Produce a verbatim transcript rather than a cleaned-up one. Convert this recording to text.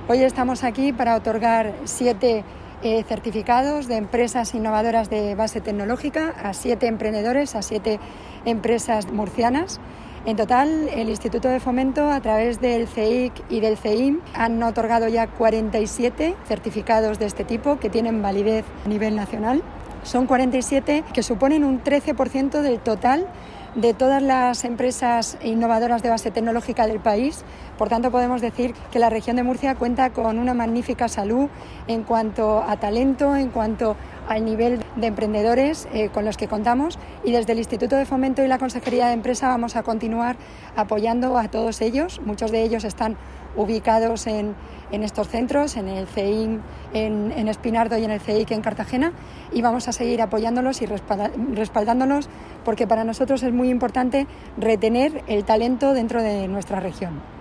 Hoy estamos aquí para otorgar siete eh, certificados de empresas innovadoras de base tecnológica a siete emprendedores, a siete empresas murcianas. En total, el Instituto de Fomento, a través del C E I C y del C E I M, han otorgado ya cuarenta y siete certificados de este tipo que tienen validez a nivel nacional. Son cuarenta y siete que suponen un trece por ciento del total de todas las empresas innovadoras de base tecnológica del país. Por tanto, podemos decir que la región de Murcia cuenta con una magnífica salud en cuanto a talento, en cuanto al nivel de emprendedores eh, con los que contamos, y desde el Instituto de Fomento y la Consejería de Empresa vamos a continuar apoyando a todos ellos. Muchos de ellos están ubicados en, en estos centros, en el C E I M en, en Espinardo y en el C E I C en Cartagena, y vamos a seguir apoyándolos y respaldándolos porque para nosotros es muy importante retener el talento dentro de nuestra región.